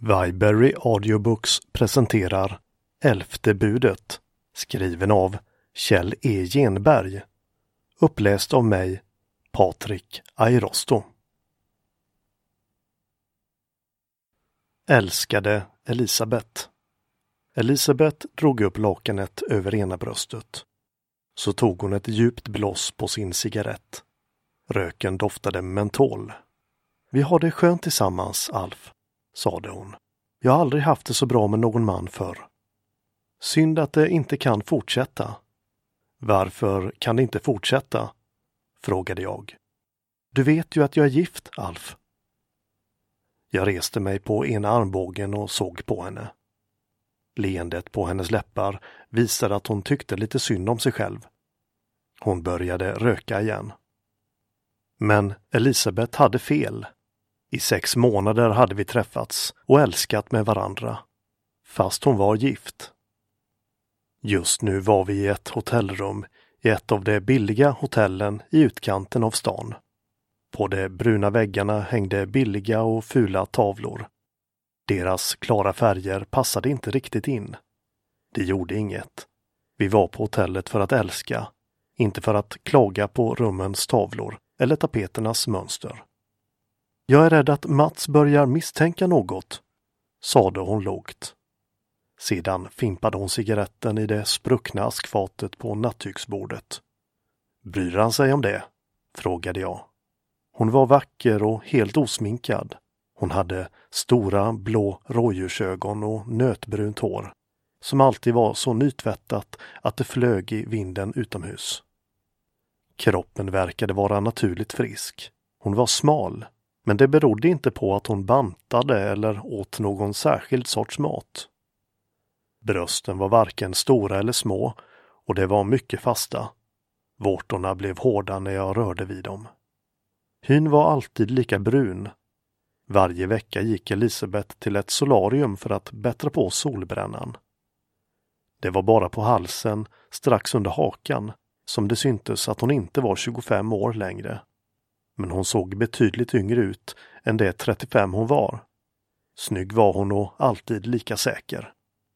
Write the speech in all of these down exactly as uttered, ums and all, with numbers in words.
Viberry Audiobooks presenterar Elfte budet, skriven av Kjell E. Genberg, uppläst av mig, Patrik Airosto. Älskade Elisabeth. Elisabeth drog upp lakanet över ena bröstet. Så tog hon ett djupt blås på sin cigarett. Röken doftade mentol. Vi har det skönt tillsammans, Alf, sade hon. Jag har aldrig haft det så bra med någon man förr. Synd att det inte kan fortsätta. Varför kan det inte fortsätta? Frågade jag. Du vet ju att jag är gift, Alf. Jag reste mig på ena armbågen och såg på henne. Leendet på hennes läppar visade att hon tyckte lite synd om sig själv. Hon började röka igen. Men Elisabeth hade fel. I sex månader hade vi träffats och älskat med varandra, fast hon var gift. Just nu var vi i ett hotellrum i ett av de billiga hotellen i utkanten av stan. På de bruna väggarna hängde billiga och fula tavlor. Deras klara färger passade inte riktigt in. Det gjorde inget. Vi var på hotellet för att älska, inte för att klaga på rummens tavlor eller tapeternas mönster. Jag är rädd att Mats börjar misstänka något, sade hon lågt. Sedan fimpade hon cigaretten i det spruckna askfatet på nattduksbordet. Bryr han sig om det? Frågade jag. Hon var vacker och helt osminkad. Hon hade stora blå rådjursögon och nötbrunt hår, som alltid var så nytvättat att det flög i vinden utomhus. Kroppen verkade vara naturligt frisk. Hon var smal, men det berodde inte på att hon bantade eller åt någon särskild sorts mat. Brösten var varken stora eller små och det var mycket fasta. Vårtorna blev hårda när jag rörde vid dem. Hyn var alltid lika brun. Varje vecka gick Elisabeth till ett solarium för att bättra på solbrännan. Det var bara på halsen, strax under hakan, som det syntes att hon inte var tjugofem år längre. Men hon såg betydligt yngre ut än det trettiofem hon var. Snygg var hon och alltid lika säker.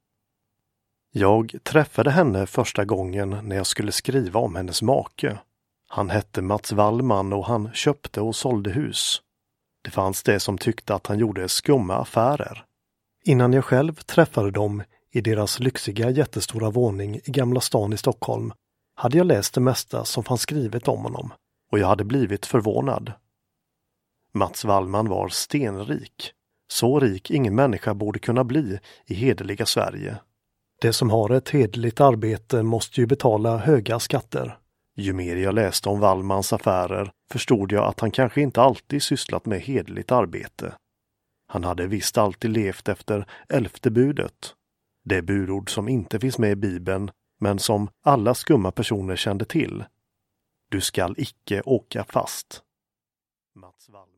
Jag träffade henne första gången när jag skulle skriva om hennes make. Han hette Mats Wallman och han köpte och sålde hus. Det fanns det som tyckte att han gjorde skumma affärer. Innan jag själv träffade dem i deras lyxiga jättestora våning i Gamla stan i Stockholm hade jag läst det mesta som fanns skrivet om honom och jag hade blivit förvånad. Mats Wallman var stenrik. Så rik ingen människa borde kunna bli i hederliga Sverige. Det som har ett hederligt arbete måste ju betala höga skatter. Ju mer jag läste om Wallmans affärer förstod jag att han kanske inte alltid sysslat med hederligt arbete. Han hade visst alltid levt efter elfte budet. Det budord som inte finns med i Bibeln men som alla skumma personer kände till. Du skall icke åka fast. Mats Wallman.